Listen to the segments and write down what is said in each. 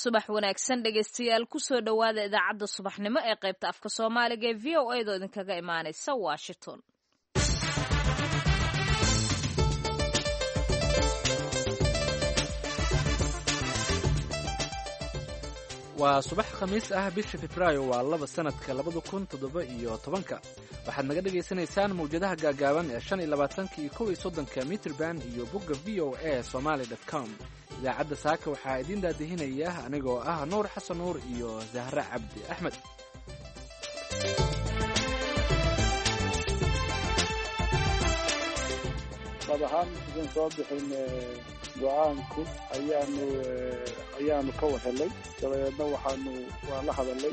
subax wanaagsan dhegaystayaal kusoo dhowaada idaacadda subaxnimo ee qaybta afka soomaaliga ee v o a doo idinkaga imaanaysa washington. waa subax khamiis ah bisha febraayo waa 2 sanadka 2017 waxaad naga dhagaysanaysaan mawjadaha gaagaaban ee 25 iyo 31 mitrban iyo bogga VOA somali.com. idaacadda saaka waxaa idiin daadihinaya anigoo ah nuur xasan nuur iyo zahra cabdi axmed. madaxaan sidaan soo bixin go-aanku ayaanu ka wahelay dabadeedna waan la hadalay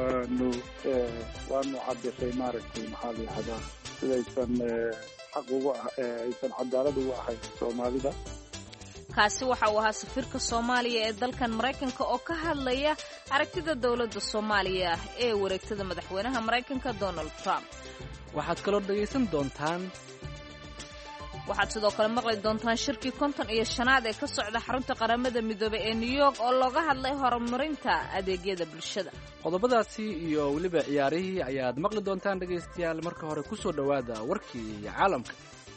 waanu cabisay maaragtay maxaa la yihahdaa sidaysan xaq ugu aysan cadaalad ugu ahayn soomaalida. kaasi waxa uu ahaa safiirka soomaaliya ee dalkan maraykanka oo ka hadlaya aragtida dowladda soomaaliya ee wareegtada madaxweynaha maraykanka Donald Trump. waxaad kaloo dhagaysan doontaan waxaad sidoo kale maqli doontaan shirkii 55 ee ka socda xarunta qaramada midoobay ee New York oo looga hadlay horumarinta adeegyada bulshada. qodobadaasi iyo weliba ciyaarihii ayaad maqli doontaan dhagaystayaal. marka hore ku soo dhowaada warkii caalamka.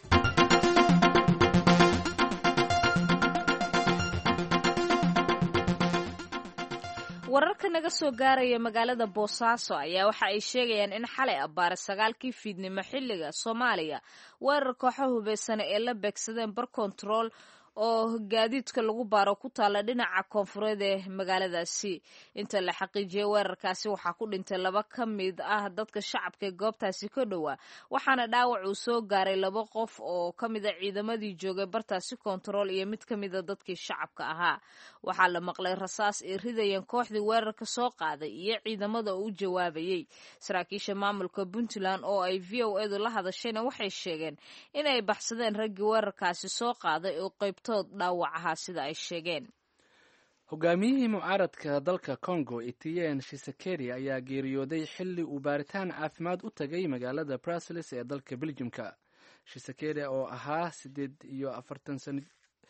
wararka naga soo gaaraya magaalada Boosaaso ayaa waxa ay sheegayaan in xalay abbaar 9 fiidnimo xilliga Soomaaliya weerar kooxo hubeysan ee la beegsadeen bar control oo gaadiidka lagu baaro ku taala dhinaca koonfureed ee magaaladaasi. inta la xaqiijiyay weerarkaasi waxaa ku dhintay 2 ka mid ah dadka shacabka ee goobtaasi ka dhawaa, waxaana dhaawac uu soo gaaray 2 qof oo ka mid ah ciidamadii joogay bartaasi control iyo mid ka mid ah dadkii shacabka ahaa. waxaa la maqlay rasaas ay ridayeen kooxdii weerarka soo qaaday iyo ciidamada u jawaabayay. saraakiisha maamulka Puntland oo ay VOA-du la hadashayna waxay sheegeen in ay baxsadeen raggii weerarkaasi soo qaaday oo dhaawac ahaa sida ay sheegeen. hogaamiyihii mucaaradka dalka Congo Etienne Tshisekedi ayaa geeriyooday xilli uu baaritaan caafimaad u tagay magaalada Brussels ee dalka Belgiumka. Tshisekedi oo ahaa 48 sano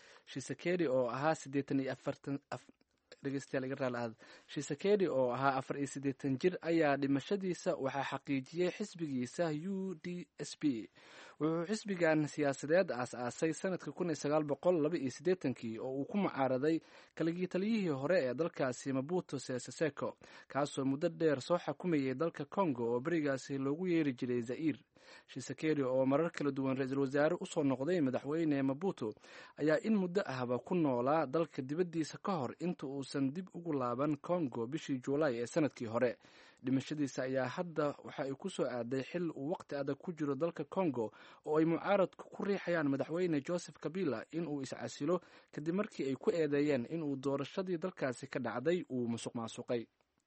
Tshisekedi oo ahaa 84 jir ayaa dhimashadiisa waxaa xaqiijiyay xisbigiisa UDSP. wuxuu xisbigan siyaasadeed aas-aasay sanadka 1982 oo uu ku mucaaraday kaligii taliyihii hore ee dalkaasi Mobutu Sese Seko, kaasoo muddo dheer soo xukumayay dalka Congo oo berigaasi loogu yeeri jiray Zaire. Tshisekedi oo marar kala duwan ra-iisul wasaare usoo noqday madaxweyne Mobutu ayaa in muddo ahba ku noolaa dalka dibaddiisa ka hor inta uusan dib ugu laaban Congo bishii Juulaay ee sanadkii hore. dhimashadiisa ayaa hadda waxa ay ku soo aaday xil uu waqti adag ku jiro dalka Congo oo ay mucaaradku ku riixayaan madaxweyne Joseph Kabila in uu iscasilo kadib markii ay ku eedeeyeen in uu doorashadii dalkaasi ka dhacday uu musuqmaasuqay.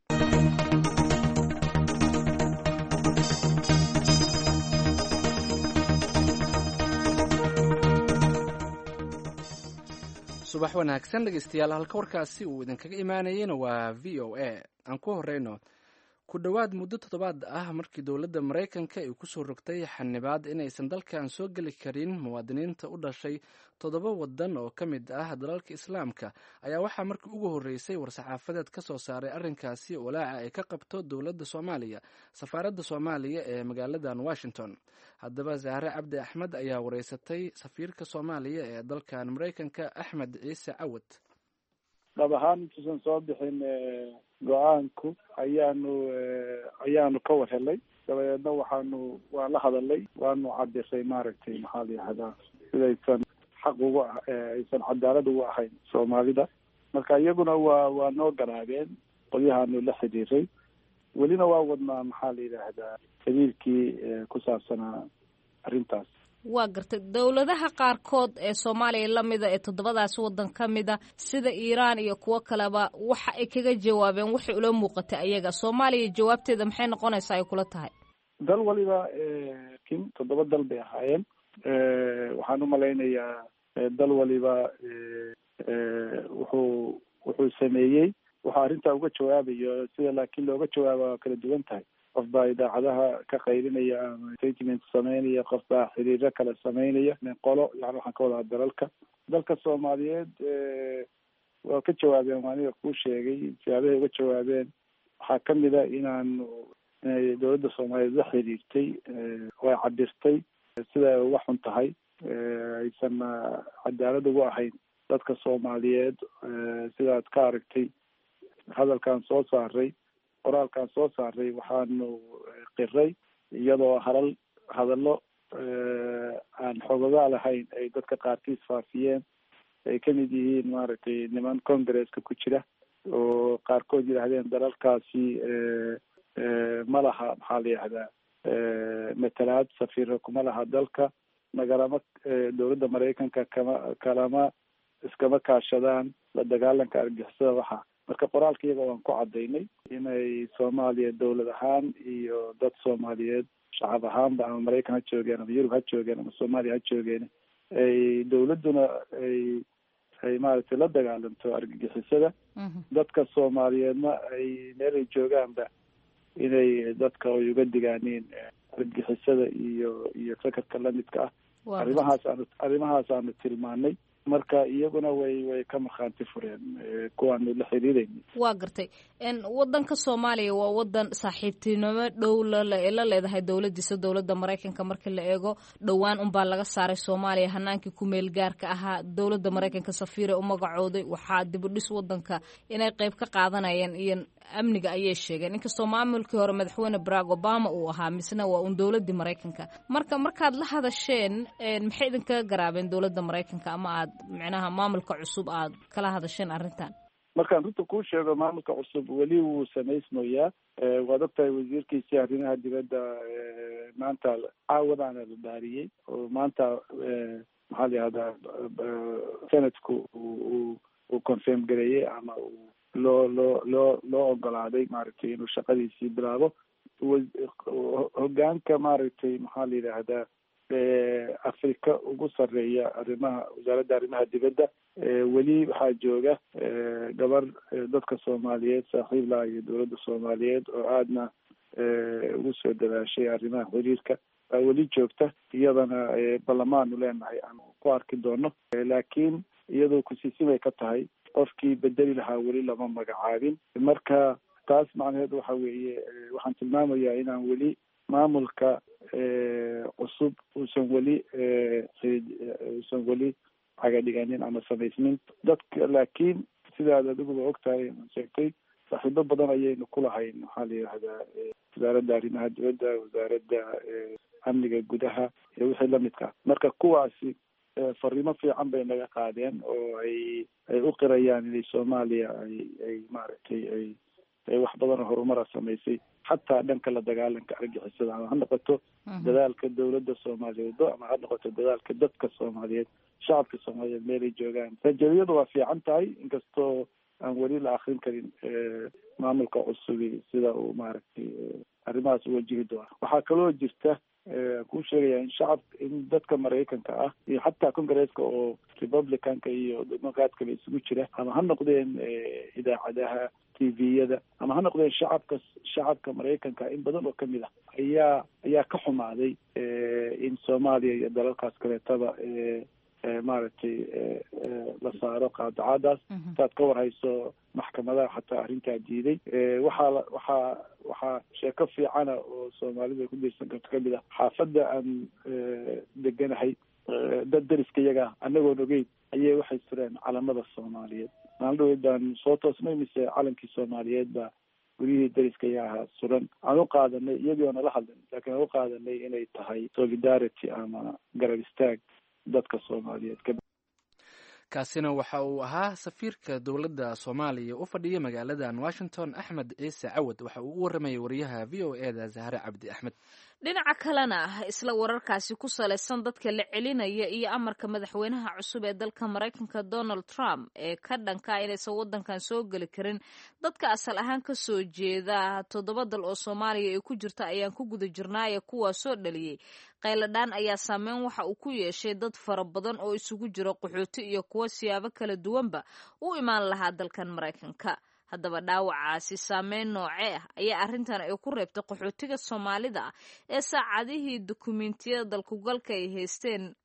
subax wanaagsan dhegaystayaal, halka warkaasi uu idinkaga imaanayena waa VOA. aan ku horeyno ku dhowaad muddo 7 ah markii dowladda Maraykanka ay ku soo rogtay xanibaad inaysan dalkan soo geli karin muwaadiniinta u dhashay 7 wadan oo ka mid ah dalalka Islaamka ayaa waxaa markii ugu horeysay war-saxaafadeed ka soo saaray arrinkaasi walaaca ay ka qabto dowladda Soomaaliya safaaradda Soomaaliya ee magaaladan Washington. haddaba Zahra Cabdi Axmed ayaa wareysatay safiirka Soomaaliya ee dalkan Maraykanka Axmed Ciise Cawad. madaxaan sidaan soo bixin go-aanku ayaanu ka wahelay dabadeedna waan la hadalay waanu cabisay maaragtay maxaa la yihahdaa sidaysan xaq ugu aysan cadaalad ugu ahayn soomaalida. marka iyaguna waa noo garaabeen qolyahaanu la xiriiray, welina waa wadnaa maxaa la yidhaahdaa xiriirkii ku saabsanaa arrintaas. waa gartay dowladaha qaarkood ee Soomaaliya lamida ee 7daas wadan ka mida sida Iiraan iyo kuwo kaleba waxa ay kaga jawaabeen wixii ula muuqatay ayaga. Soomaaliya jawaabteeda maxay noqonaysaa ay kula tahay? dal waliba 7 dal bay ahaayeen. waxaan u malaynayaa dal waliba wuxuu sameeyey waxa arrintaa uga jawaabayo, sida laakiin looga jawaaba waa kala duwan tahay. qof baa idaacadaha ka qaybinaya ama statement sameynaya, qof baa xiriiro kale sameynaya. qolo yani waxaan ka wadaa dalalka Soomaaliyeed waa ka jawaabeen aniga kuu sheegay siyaabahay uga jawaabeen waxaa kamid a inay dowladda soomaaliyeed la xiriirtay way cabirtay sida ay uga xun tahay aysan cadaalad ugu ahayn dadka soomaaliyeed sidaad ka aragtay hadalkaan soo saaray qoraalkaan soo saaray waxaanu qiray iyadoo hadallo aan xogogaa lahayn ay dadka qaarkiis faafiyeen ay kamid yihiin maaragtay niman congresska ku jira oo qaarkood yidhaahdeen dalalkaasi ma laha maxaa la yihahdaa matalaad safiiro kuma laha dalka nagalama dowladda maraykanka kalama iskama kaashadaan la dagaalanka argixisada waxa marka qoraalka iyaga waan ku cadaynay inay soomaaliya dowlad ahaan iyo dad soomaaliyeed shacab ahaanba ama maraykan ha joogeen ama yurub ha joogeen ama soomaaliya ha joogeen ay dowladduna ay maaragtay la dagaalanto argagixisada dadka soomaaliyeedna ay meel ay joogaanba inay dadka ay uga digaaniin argagixisada iyo fekerka lamidka ah arrimahaasaanu tilmaanay marka iyaguna way ka markhaanti fureen kuwaanu la xiriirayna. waa gartay wadanka soomaaliya waa wadan saaxiibtinimo dhow la leedahay dowladiisa dowladda maraykanka markii la eego dhowaan unbaa laga saaray soomaaliya hanaankii ku meel gaarka ahaa dowladda maraykanka safiire u magacooday waxaa dib u dhis wadanka inay qayb ka qaadanayeen iyo amniga ayay sheegeen inkastoo maamulkii hore madaxweyne Barack Obama uu ahaa misna waa un dowladii maraykanka markaad la hadasheen maxay idinkaga garaabeen dowladda maraykanka ama aad macnaha maamulka cusub aad kala hadasheen arrintan markaan runta kuu sheego maamulka cusub weli wuu samaysmayaa waad ogtahay wasiirkiisii arrimaha dibadda maanta caawadaana la dhaariyey oo maanta maxaa la yihahdaa senatku uu confirm gareeyey ama loo ogolaaday maaragtay inuu shaqadiisii bilaabo hogaanka maaragtay maxaa la yidhaahdaa afrika ugu sareeya wasaaradda arrimaha dibadda weli waxaa jooga gabar dadka soomaaliyeed saaxiib laha iyo dowladda soomaaliyeed oo aadna ugu soo dadaashay arrimaha xiriirka weli joogta iyadana baarlamaanu leenahay aan ku arki doono laakiin iyadoo kusiisimay ka tahay qofkii bedeli lahaa weli lama magacaabin marka taas macnaheedu waxa weeye waxaan tilmaamayaa inaan weli maamulka cusub uusan weli cagadhiganin ama samaysnin dadka laakiin sidaad adiguba ogtahay sheegtay saaxiibo badan ayaynu kulahayn maxaa la yihahdaa wasaaradda arrimaha dibadda wasaaradda amniga gudaha iyo wixii lamidka marka kuwaasi fariimo fiican bay naga qaadeen oo ay u qirayaan inay soomaaliya ay maaragtay ay wax badan oo horumara samaysay xataa dhanka la dagaalanka argixisada ama ha noqoto dadaalka dowladda soomaaliyeed ama ha noqoto dadaalka dadka soomaaliyeed shacabka soomaaliyeed meelay joogaan rajadiyadu waa fiican tahay inkastoo aan weli la akrin karin maamulka cusubi sida uu maaragtay arrimahaas u wajihi doona waxaa kaloo jirta kuu sheegaya in dadka maraykanka ah iyo xataa congresska oo republicanka iyo democratkaba isugu jira ama ha noqdeen idaacadaha tviyada ama ha noqdeen shacabka maraykanka in badan oo kamid ah ayaa ka xumaaday in soomaaliya iyo dalalkaas kaleetaba maaragtay la saaro qaadacadaas saad ka warhayso maxkamadaha xataa arrintaa diiday waxaa sheeko fiicana oo soomaalida ku dirsan karto kamid ah xaafadda aan deganahay dad deriska iyaga anagoon ogeyn ayay waxay sureen calamada soomaaliyeed maalin dhaweyd baan soo toosnay mise calankii soomaaliyeed baa guryihii deriska ayaa ahaa suran aan u qaadanay iyagii oo nala hadlin laakiin aan u qaadanay inay tahay solidarity ama garab istaag dadka soomaaliyeed kaasina waxa uu ahaa safiirka dowladda soomaaliya u fadhiya magaaladan washington axmed ciise cawad waxa uu u waramayay wariyaha v o eda zahre cabdi axmed dhinaca kalena isla wararkaasi ku salaysan dadka la celinaya iyo amarka madaxweynaha cusub ee dalka maraykanka Donald Trump ee ka dhanka inaysan wadankan soo geli karin dadka asal ahaan ka soo jeeda 7 dal oo Soomaaliya ay ku jirta ayaan ku guda jirnaa kuwa soo dhaliyay qayladaan ayaa saameyn waxa uu ku yeeshay dad fara badan oo isugu jira qaxooti iyo kuwa siyaabo kala duwanba u imaan lahaa dalkan maraykanka haddaba dhaawacaasi saameyn noocee ah ayaa arrintan ay ku reebtay qaxootiga Soomaalida ee saacadihii dukumeentiyada dalkugalka ay haysteen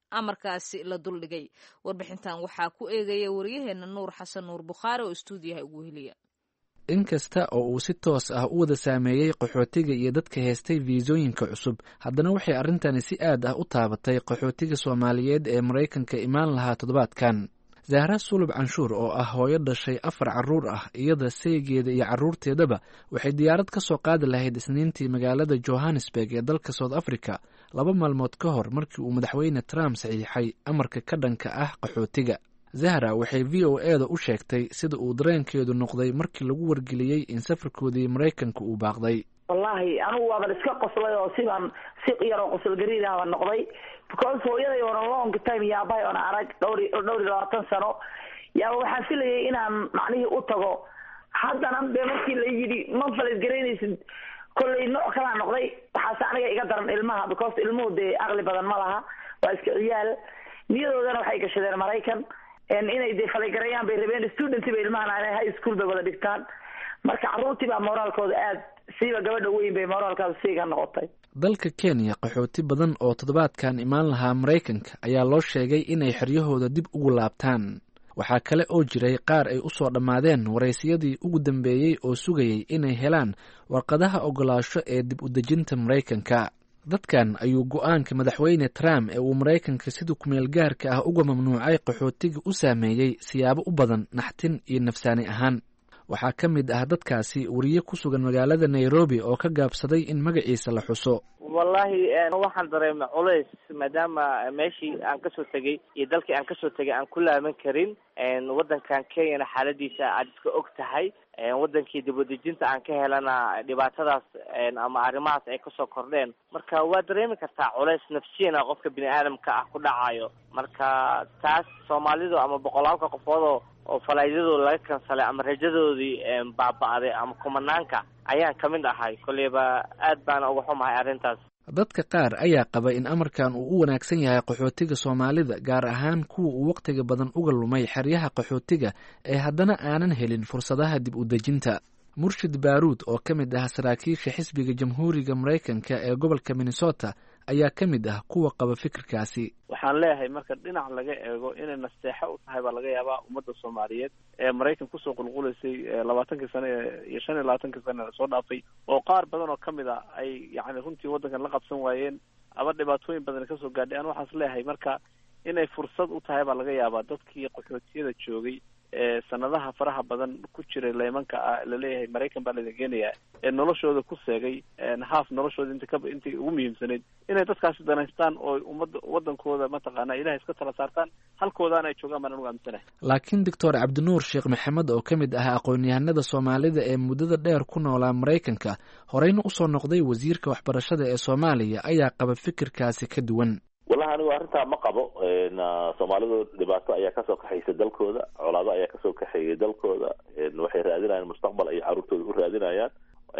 amarkaasi la duldhigay. warbixintan waxaa ku eegaya wariyaheena nuur xasan nuur bukhaari oo istuudiyaha ugu heliya. inkasta oo uu si toos ah u wada saameeyey qaxootiga iyo dadka heestay fiisooyinka cusub, haddana waxay arrintani si aad ah u taabatay qaxootiga soomaaliyeed ee maraykanka imaan lahaa toddobaadkan. zahra sulub canshuur oo ah hooyo dhashay 4 carruur ah, iyada saygeeda iyo carruurteedaba waxay diyaarad ka soo qaadi lahayd isniintii magaalada johannesburg ee dalka south africa 2 maalmood ka hor markii uu madaxweyne trump saxiixay amarka ka dhanka ah qaxootiga. zahra waxay v o e da u sheegtay sida uu dareenkeedu noqday markii lagu wargeliyey in safarkoodii maraykanka uu baaqday. wallahi anigu waaban iska qoslay oo si yaroo qosol gariidahaba noqday, because hooyaday oona long time yaabahay oona arag dhowr iyo 20 sano yaaba waxaan filayay inaan macnihii u tago. haddana dee markii la yidhi ma falid garaynaysid kolley nooc kalaa noqday. waxaase aniga iga daran ilmaha, because ilmuhu dee aqli badan ma laha, waa iska ciyaal. niyadoodana waxay gashadeen maraykan inay dee faligarayaan bay rabeen. student bay ilmahan high school bay wada dhigtaan, marka carruurtii baa moraalkooda aad siiba gabadha weyn bay moraalkaas siiga noqotay. dalka kenya qaxooti badan oo toddobaadkan imaan lahaa maraykanka ayaa loo sheegay inay xeryahooda dib ugu laabtaan. waxaa kale oo jiray qaar ay u soo dhammaadeen waraysiyadii ugu dambeeyey oo sugayay inay helaan warqadaha ogolaasho ee dib u dejinta maraykanka. dadkan ayuu go'aanka madaxweyne trump ee uu maraykanka sida kumeel gaarka ah uga mamnuucay qaxootiga u saameeyey siyaabo u badan naxtin iyo nafsaani ahaan. waxaa ka mid ah dadkaasi wariye ku sugan magaalada nairobi oo ka gaabsaday in magaciisa la xuso. wallahi waxaan dareemay culays maadaama meeshii aan kasoo tegay iyo dalkii aan kasoo tegay aan ku laaban karin. wadankan kenyana xaaladiisa aad iska og tahay. wadankii dibadejinta aan ka helana dhibaatadaas ama arrimahaas ay kasoo kordheen. marka waa dareemi kartaa culays nafsiyana qofka bini aadamka ah ku dhacayo. marka taas soomaalidu ama boqolaalka qofoodoo oo falaydadooda laga kansalay ama rajadoodii baaba'day ama kumanaanka ayaan ka mid ahay. kolleyba aad baana uga xumahay arrintaas. dadka qaar ayaa qaba in amarkan uu u wanaagsan yahay qaxootiga soomaalida, gaar ahaan kuwa uu waqtiga badan uga lumay xeryaha qaxootiga ee haddana aanan helin fursadaha dib u dejinta. murshid baaruud oo ka mid ah saraakiisha xisbiga jamhuuriga maraykanka ee gobolka minnesota ayaa ka mid ah kuwa qaba fikirkaasi. waxaan leeyahay marka dhinac laga eego inay nasteexo u tahay baa laga yaabaa ummadda soomaaliyeed ee maraykan kusoo qulqulaysay 20 sano iyo 25 sano soo dhaafay, oo qaar badan oo kamid a ay yacni runtii waddankan la qabsan waayeen ama dhibaatooyin badan kasoo gaadhay. aan waxaas leeyahay marka inay fursad u tahay baa laga yaabaa dadkii qaxootiyada joogay ee sanadaha faraha badan ku jiray leemanka ah laleeyahay maraykan baa laga geenayaa ee noloshooda ku seegay haaf noloshooda intii ugu muhiimsanayd inay dadkaasi danaystaan oo ummadda wadankooda mataqaanaa ilahay iska tala saartaan halkoodaana ay joogaan baan anugu aaminsanahay. laakiin doctor cabdinuur sheekh maxamed oo ka mid ah aqoon-yahanada soomaalida ee muddada dheer ku noolaa maraykanka, horeyna usoo noqday wasiirka waxbarashada ee soomaaliya, ayaa qaba fikirkaasi ka duwan. wallahi anigu arrintaa ma qabo. soomaalidu dhibaato ayaa kasoo kaxaysa dalkooda, colaado ayaa kasoo kaxeeyay dalkooda. waxay raadinayaan mustaqbal ay carruurtooda u raadinayaan.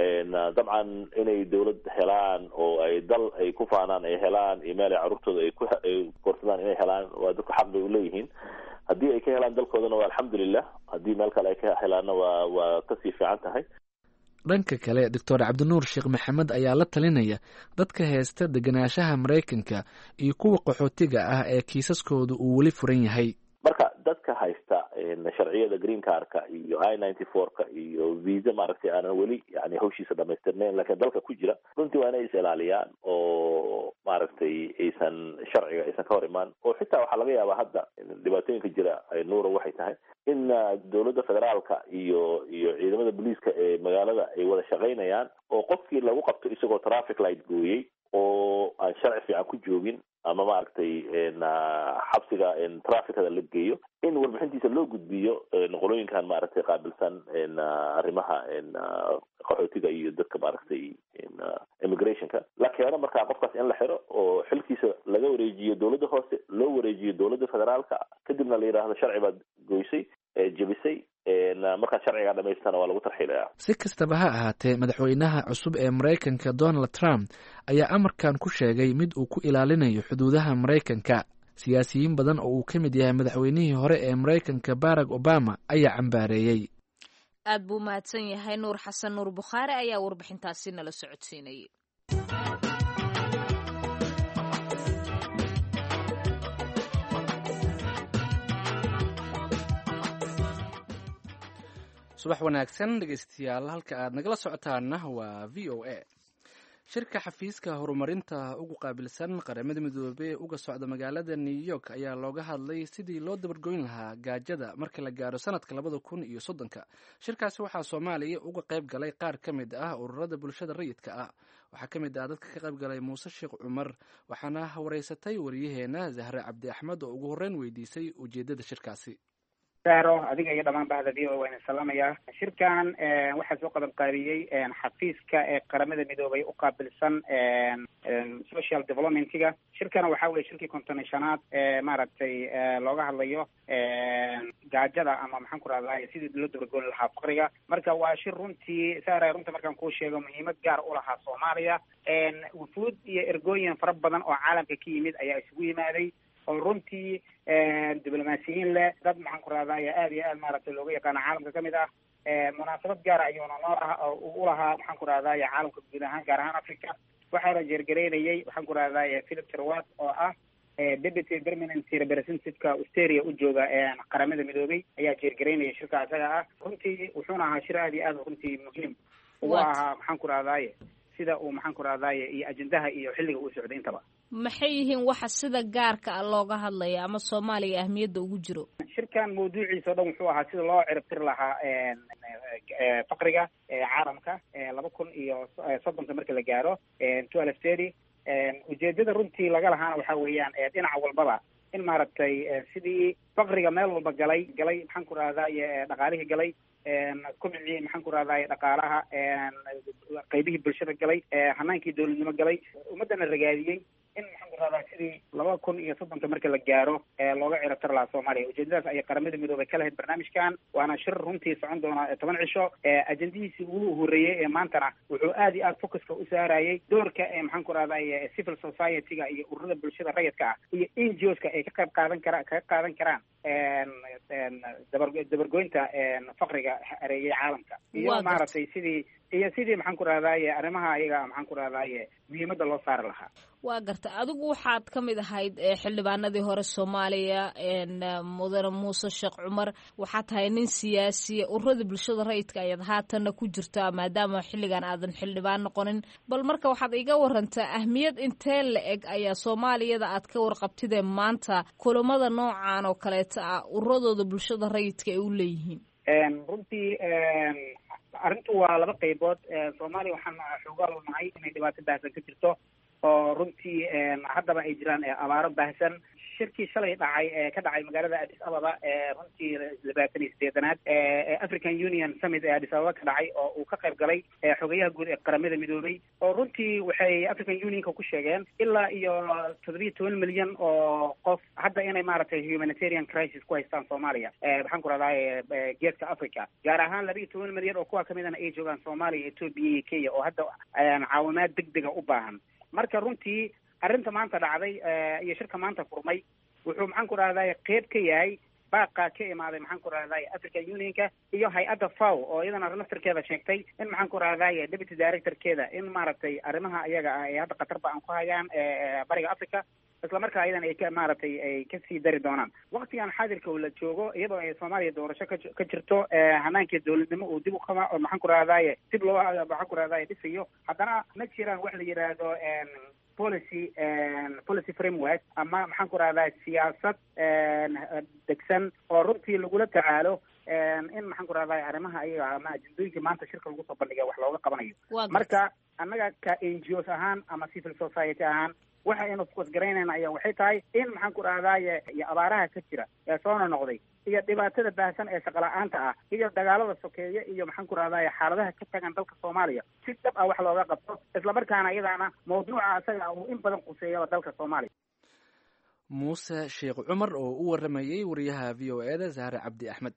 dabcan inay dawlad helaan oo ay dal ay ku faanaan ay helaan iyo meel ay carruurtooda ay korsadaan inay helaan, waa dadku xaq bay uleeyihiin. haddii ay ka helaan dalkoodana waa alxamdulilah, haddii meel kale ay ka helaanna waa kasii fiican tahay. dhanka kale doctor cabdinuur sheekh maxamed ayaa la talinaya dadka heesta degenaanshaha maraykanka iyo kuwa qaxootiga ah ee kiisaskooda uu weli furan yahay. marka dadka haysta sharciyada green carka iyo I-94ka iyo visa maaragtay aanan weli yani hawshiisa dhamaystirnayn laakiin dalka ku jira, runtii waa inay is ilaaliyaan oo maaragtay aysan sharciga aysan ka hor imaan. oo xitaa waxaa laga yaabaa hadda dhibaatooyinka jira nuura waxay tahay in dawladda federaalka iyo ciidamada booliiska ee magaalada ay wada shaqaynayaan, oo qofkii lagu qabto isagoo traffic light gooyey oo aan sharci fiican ku joogin ama maaragtay xabsiga trafficada la geeyo, in warbixintiisa loo gudbiyo qolooyinkan maaragtay qaabilsan arrimaha qaxootiga iyo dadka maaragtay immigrationka la keeno. markaa qofkaas in la xiro oo xilkiisa laga wareejiyo dawladda hoose, loo wareejiyo dawladda federaalka, kadibna la yidhaahdo sharci baad goysay, jebisay, markaa sharcigaa dhamaystana waa lagu tarxiilaya. si kastaba ha ahaatee, madaxweynaha cusub ee maraykanka donald trump ayaa amarkan ku sheegay mid uu ku ilaalinayo xuduudaha maraykanka. siyaasiyiin badan oo uu ka mid yahay madaxweynihii hore ee maraykanka barack obama ayaa cambaareeyey. aad buu mahadsan yahay nuur xasan nuur bukhaari ayaa warbixintaasi nala socodsiinayay. subax wanaagsan dhegeystayaal, halka aad nagala socotaana waa v o a. shirka xafiiska horumarinta ugu qaabilsan qaramada midoobey uga socda magaalada New York ayaa looga hadlay sidii loo dabargoyn lahaa gaajada marka la gaaro sanadka 2030. shirkaasi waxaa Soomaaliya uga qayb galay qaar ka mid ah ururada bulshada rayidka ah. waxaa ka mid ah dadka ka qayb galay Muuse Sheekh Cumar, waxaana wareysatay wariyaheena Zahra Cabdi Axmed oo ugu horreyn weydiisay ujeedada shirkaasi. adiga iyo dhamaan bahda v o waan salaamayaa. shirkan waxaa soo qaban qaabiyey xafiiska ee qaramada midoobay u qaabilsan social developmentiga. shirkana waxaa weeye shirkii kontonashanaad maaragtay looga hadlayo gaajada ama maxaan ku rahdaa sidii loo dabargooni lahaa faqriga. marka waa shir runtii saara runta markaan kuu sheego muhiimad gaar u lahaa Soomaaliya. wufuud iyo ergooyin fara badan oo caalamka ka yimid ayaa isugu yimaaday oo runtii diblomaasiyiin leh, dad maxaan ku rahdaa aad iyo aad maaragtay looga yaqaano caalamka kamid ah. munaasabad gaara ayuuna u lahaa maxaan ku rahdaa caalamka guud ahaan gaar ahaan Africa. waxaana jeergareynayay waxaan ku rahdaa Philip Terwat oo ah deputy permanent representative-ka Australia u jooga qaramada midoobay ayaa jeergareynaya shirka asaga ah. runtii wuxuuna ahaa shir aad iyo aad runtii muhiim u ahaa maxaan ku rahdaa sida uu maxaan ku rahdaa iyo ajendaha iyo xilliga uu socday intaba. maxay yihiin waxa sida gaarka ah looga hadlaya ama Soomaaliya ahmiyadda ugu jiro? shirkan mawduuciisa dhan wuxuu ahaa sida loo ciribtir lahaa faqriga caalamka 2030 marka la gaaro 2030. ujeedada runtii laga lahaana waxaa weeyaan dhinaca walbaba in maaragtay sidii faqriga meel walba galay maxaan ku rahdaa dhaqaalihii galay kumicii maxaan ku rahdaa dhaqaalaha qaybihii bulshada galay hanaankii dowladnimo galay ummadana ragaadiyey in maxaan ku rahdaa sidii 2030 marka la gaaro looga ciribtir lahaa Soomaaliya. ujeedadaas ayay qaramada midoobay ka lahayd barnaamijkan. waana shir runtii socon doona 10 cisho. ajendihiisii ugu horeeyey ee maantana wuxuu aad iyo aad focuska u saarayay doorka maxaan ku rahdaa civil society-ga iyo ururada bulshada rayidka ah iyo NGOs-ka ay ka qaadan karaan dabargoynta faqriga hareeyay caalamka iyo maaragtay sidii maxaan ku rahdaa arrimaha ayaga maxaan ku rahdaa muhiimadda loo saari lahaa. waa garta adigu waxaad ka mid ahayd xildhibaanadii hore Soomaaliya mudane Muuse Sheekh Cumar. waxaad tahay nin siyaasi, ururada bulshada rayidka ayaad haatanna ku jirtaa maadaama xilligan aadan xildhibaan noqonin. bal marka waxaad iga warantaa ahmiyad intee la eg ayaa Soomaaliyada aad ka warqabtidee maanta kulamada noocan oo kaleeta ah ururadooda bulshada rayidka ay u leeyihiin? runtii arrintu waa laba qaybood. Soomaaliya waxaan xoogaa nahay inay dhibaato baahsan ka jirto oo runtii haddaba ay jiraan abaaro baahsan. shirkii shalay ka dhacay magaalada Addis Ababa runtii 28aad African Union Summit ee Addis Ababa ka dhacay oo uu ka qayb galay xogayaha guud ee qaramada midoobay. oo runtii waxay African Unionka ku sheegeen ilaa iyo 17 milyan oo qof hadda inay maaragtay humanitarian crisis ku haystaan Soomaaliya. waxaan ku rahdaa geeska Africa gaar ahaan 12 milyan oo kuwa kamidana ay joogaan Soomaaliya, Ethiopia iyo Kenya oo hadda caawimaad degdega u baahan. marka runtii arrinta maanta dhacday iyo shirka maanta furmay wuxuu maxaan ku rahdaa qayb ka yahay baaqa ka imaaday maxaan ku rahdaa African Unionka iyo hay-adda FAO oo iyadana naftarkeeda sheegtay in maxaan ku rahdaa deputy director-keeda in maaragtay arrimaha iyaga ah ee hadda qatar ba aan ku hayaan bariga Africa isla markaa ayadan ay ka maaragtay ay ka sii dari doonaan. waqtigan xaadirka uu la joogo iyadoo ay Soomaaliya doorasho ka jirto hanaankii dowladnimo uu dib u qaba oo maxaan ku rahdaa dib loo maxaan ku rahdaa dhisayo, haddana ma jiraan wax la yiraahdo policy framework ama maxaan ku rahdaa siyaasad degsan oo runtii lagula tacaalo in maxaan ku rahdaa arrimaha ayaga ama ajendooyinka maanta shirka lagu soo bandhigay wax looga qabanayo. marka annaga ka NGOs ahaan ama civil society ahaan waxaynu focus garaynayna ayaa waxay tahay in maxaan ku rahdaa iyo abaaraha ka jira ee soo noqday iyo dhibaatada baahsan ee shaqo la'aanta ah iyo dagaalada sokeeye iyo maxaan ku rahdaa xaaladaha ka tagan dalka Soomaaliya si dhab ah wax looga qabto isla markaana iyadana mawduuca asaga uu in badan quseeyo dalka Soomaaliya. Muuse Sheekh Cumar oo u waramayay wariyaha VOA-da Zahra Cabdi Axmed.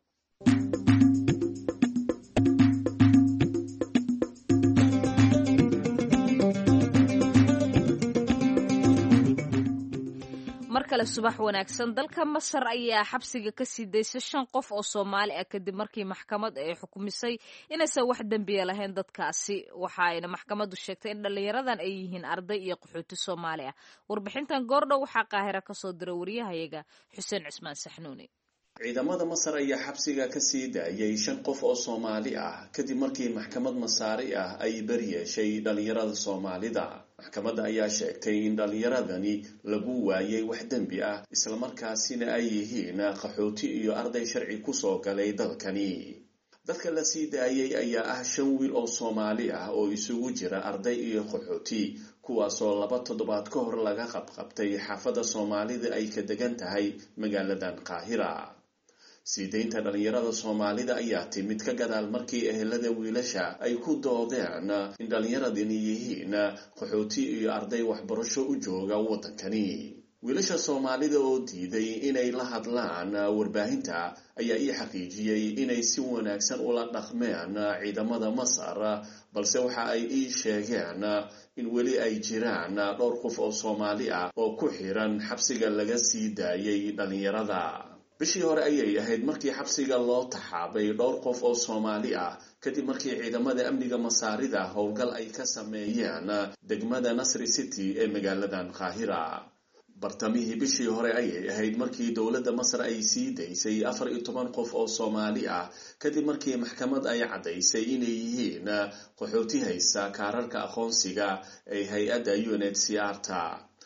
kale subax wanaagsan. dalka Masar ayaa xabsiga ka sii daysay 5 qof oo Soomaali ah kadib markii maxkamad ay xukumisay inaysan wax dambiya lahayn dadkaasi. waxa ayna maxkamaddu sheegtay in dhalinyaradan ay yihiin arday iyo qaxooti Soomaali ah. warbixintan goordhow waxaa Qaahira ka soo diray wariyahayaga Xuseen Cismaan Saxnuuni. ciidamada Masar ayaa xabsiga ka sii daayay 5 qof oo Soomaali ah kadib markii maxkamad Masaari ah ay bari yeeshay dhalinyarada Soomaalida. maxkamadda ayaa sheegtay in dhalinyaradani lagu waayay wax dambi ah isla markaasina ay yihiin qaxooti iyo arday sharci ku soo galay dalkani. dadka la sii daayay ayaa ah 5 wiil oo Soomaali ah oo isugu jira arday iyo qaxooti kuwaasoo 2 toddobaad ka hor laga qabqabtay xaafadda Soomaalida ay ka degan tahay magaaladan Qaahira. siideynta dhalinyarada Soomaalida ayaa timid ka gadaal markii ehelada wiilasha ay ku doodeen in dhalinyaradani yihiin qaxooti iyo arday waxbarasho u jooga wadankani. wiilasha Soomaalida oo diiday inay la hadlaan warbaahinta ayaa ii xaqiijiyay inay si wanaagsan ula dhaqmeen ciidamada Masar, balse waxa ay ii sheegeen in weli ay jiraan dhowr qof oo Soomaali ah oo ku xiran xabsiga laga sii daayay dhalinyarada. bishii hore ayay ahayd markii xabsiga loo taxaabay dhowr qof oo Soomaali ah kadib markii ciidamada amniga Masaarida howlgal ay ka sameeyeen degmada Nasri City ee magaaladan Qaahira. bartamihii bishii hore ayay ahayd markii dowladda Masar ay sii daysay 14 qof oo Soomaali ah kadib markii maxkamad ay cadaysay inay yihiin qaxooti haysta kaararka aqoonsiga ee hay'adda UNHCR-ta.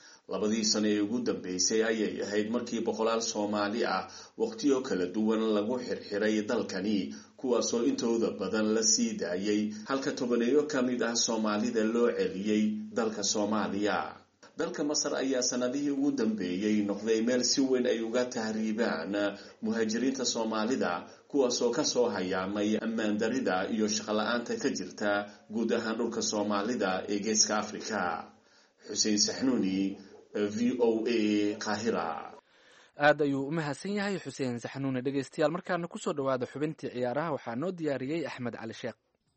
2 sano ee ugu dambeysay ayay ahayd markii boqolaal Soomaali ah waqtiyo kala duwan lagu xirxiray dalkani kuwaasoo intooda badan la sii daayay halka tobaneeyo ka mid ah Soomaalida loo celiyay dalka Soomaaliya. dalka Masar ayaa sanadihii ugu dambeeyay noqday meel si weyn ay uga tahriibaan muhaajiriinta Soomaalida kuwaasoo ka soo hayaamay ammaan darida iyo shaqo la'aanta ka jirta guud ahaan dhulka Soomaalida ee Geeska Afrika. Xuseen Saxnuuni, VOA Qaahira. aad ayuu u mahadsan yahay Xuseen Saxnuuni. dhegeystayaal markaana ku soo dhawaada xubintii ciyaaraha waxaa noo diyaariyay Axmed Cali Sheekh.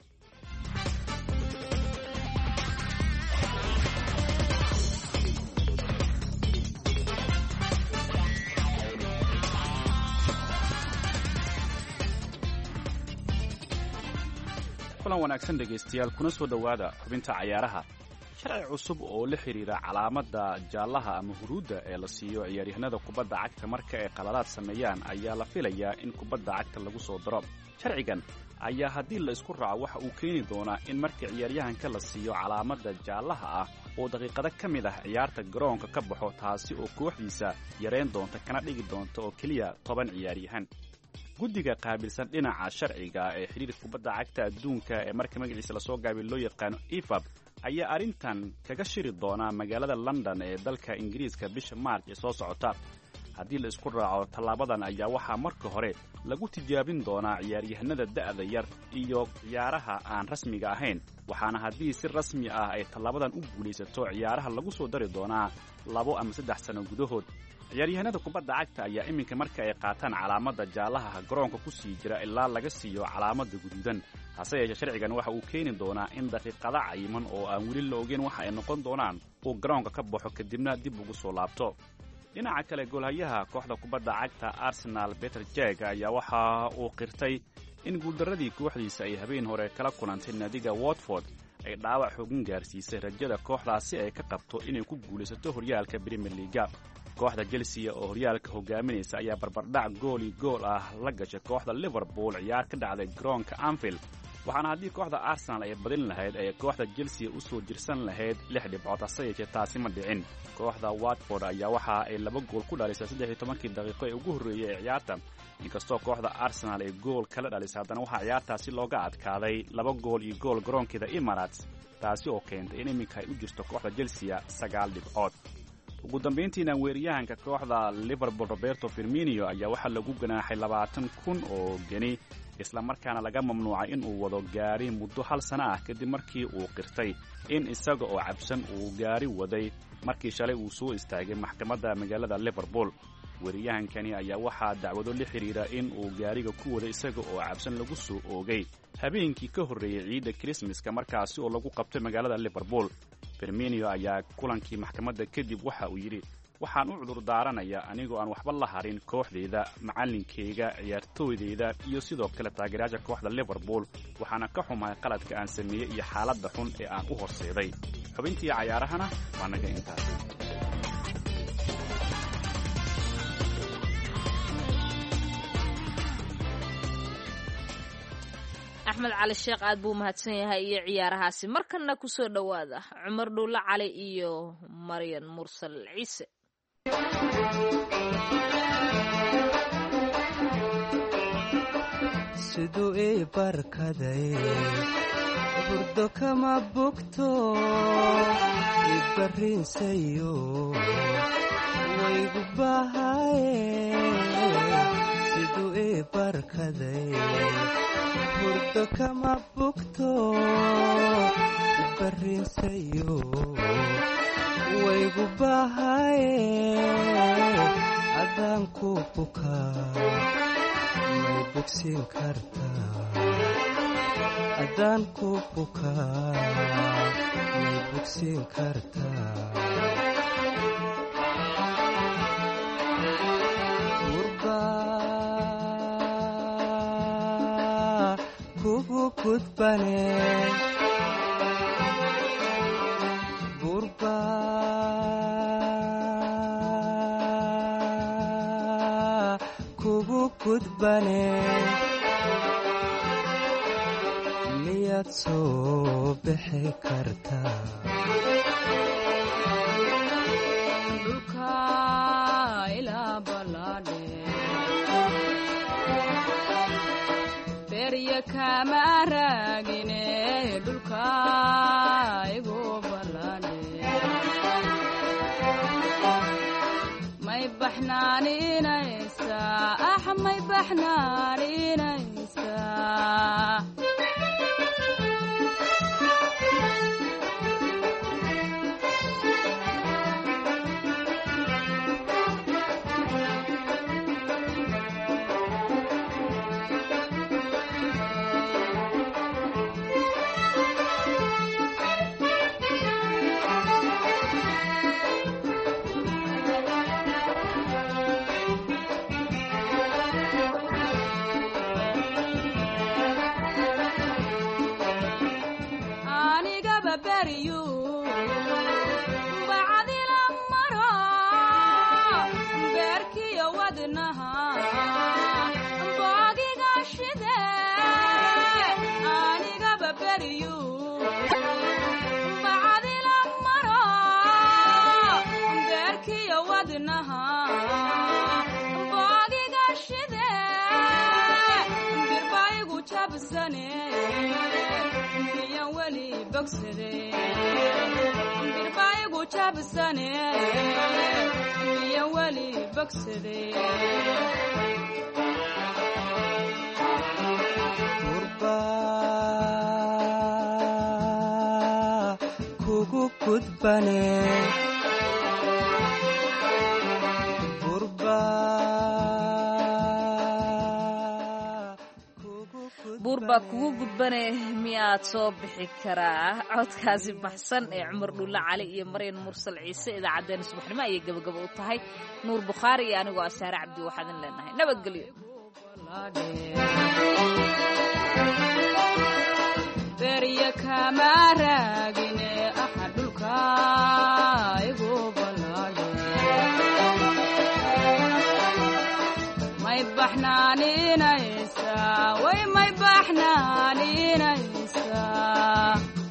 kulan wanaagsan dhegaystayaal, kuna soo dhowaada xubinta cayaaraha. sharci cusub oo la xiriira calaamada jaallaha ama huruudda ee la siiyo ciyaaryahanada kubadda cagta marka ay qaladaad sameeyaan ayaa la filayaa in kubadda cagta lagu soo daro. sharcigan ayaa haddii la isku raaco waxa uu keeni doonaa in marka ciyaaryahanka la siiyo calaamada jaallaha ah oo daqiiqado ka mid ah ciyaarta garoonka ka baxo, taasi oo kooxdiisa yarayn doonta kana dhigi doonta oo keliya 10 ciyaaryahan. guddiga qaabilsan dhinaca sharciga ee xiriirka kubadda cagta adduunka ee marka magaciisa lasoo gaabay loo yaqaano IFAB ayaa arrintan kaga shiri doonaa magaalada London ee dalka Ingiriiska bisha Maarch ee soo socota. haddii la isku raaco tallaabadan ayaa waxaa marka hore lagu tijaabin doonaa ciyaaryahanada da'da yar iyo ciyaaraha aan rasmiga ahayn, waxaana haddii si rasmi ah ay tallaabadan u guulaysato ciyaaraha lagu soo dari doonaa 2 ama 3 sano gudahood. ciyaaryahanada kubadda cagta ayaa iminka marka ay qaataan calaamada jaallaha garoonka ku sii jira ilaa laga siiyo calaamada guduudan. hase yeeshee sharcigan waxa uu keeni doonaa in daqiiqada cayiman oo aan weli la ogeyn waxa ay noqon doonaan uu garoonka ka baxo kadibna dib ugu soo laabto. dhinaca kale, goolhayaha kooxda kubadda cagta Arsenal Peter Cech ayaa waxa uu qirtay in guuldaradii kooxdiisa ay habeen hore kala kulantay naadiga Watford ay dhaawac xooggan gaarsiisay rajada kooxdaasi ay ka qabto inay ku guulaysato horyaalka Premier League. kooxda Chelsea oo horyaalka hogaaminaysa ayaa barbardhac gool ah la gashay kooxda Liverpool ciyaar ka dhacday garoonka Anfield, waxaana haddii kooxda Arsenal ay badin lahayd ay kooxda Chelsea u soo jirsan lahayd 6 dhibcood. hase yeeshee taasi ma dhicin. kooxda Watford ayaa waxa ay 2 gool ku dhalisay 13 daqiiqo ee ugu horreeyay ee ciyaarta, inkastoo kooxda Arsenal ay gool kala dhalisay haddana waxaa ciyaartaasi looga adkaaday 2 gool iyo gool garoonkeeda Emirates, taasi oo keentay in iminka ay u jirto kooxda Chelsea 9 dhibcood. ugu dambeyntiina weeraryahanka kooxda Liverpool Roberto Firmino ayaa waxaa lagu ganaaxay 20,000 oo geni, isla markaana laga mamnuucay in uu wado gaari muddo 1 sano ah kadib markii uu qirtay in isaga oo cabsan uu gaari waday markii shalay uu soo istaagay maxkamadda magaalada Liverpool. weeraryahankani ayaa waxaa dacwado la xiriira in uu gaariga ku waday isaga oo cabsan lagu soo oogay habeenkii ka horreeyay ciidda Christmaska markaasi oo lagu qabtay magaalada Liverpool. Firmino ayaa kulankii maxkamadda kadib waxa uu yidhi, waxaan u cudur daaranayaa anigoo aan waxba la harin kooxdeyda, macallinkayga, ciyaartooydeyda iyo sidoo kale taageerayaasha kooxda Liverpool, waxaana ka xumahay qaladka aan sameeyey iyo xaaladda xun ee aan u horseeday. xubintii cayaarahana waa naga intaas. axmed cali sheekh aad buu mahadsan yahay iyo ciyaarahaasi markana kusoo dhowaada cumar dhuulle cali iyo maryan mursal ciise siduu ii barkaday burdo kama bogto ibarrinsayo waygu bahaye siduu ii barkaday burdo kama bogto ibarrinsayo waygu bahaye adaan ku bukaa may bogsiin kartaa adaan ku bukaa may bogsiin kartaa gurbaa kugu gudbane gurbaa kugu gudbane miyaad soo bixi kartaa dhulka ilaa ballaadhe berya kama raagine dhulka igu ballaadhe may baxnaaninaysaa may baxnaaninaysaa birbaayagu jabsane miya weli bogsade gurbaa kugu gudbane buurbaa kugu gudbane miyaad soo bixi karaa codkaasi baxsan ee cumar dhuulle cali iyo maryan mursal ciise idaacaddeenna subaxnimo ayay gabagaba u tahay nuur bukhaari iyo anigoo asaare cabdi waxaadan leenahay nabadgelyo berya kama raagine aha dhulka igu ballaadhe may baxnaaninaysaa way may baxnaaninaysaa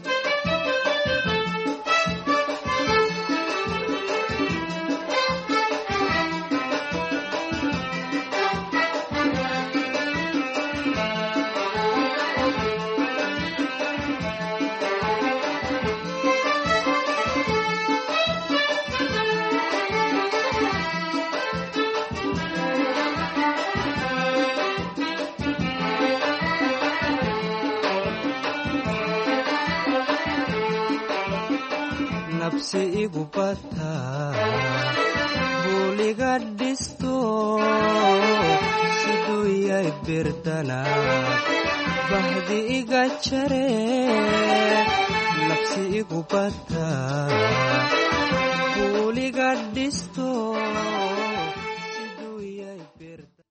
nabsi igu bataa buuliga dhisto siduu yay birdana bahdi iga jare nabsi igu bataa buuliga dhisto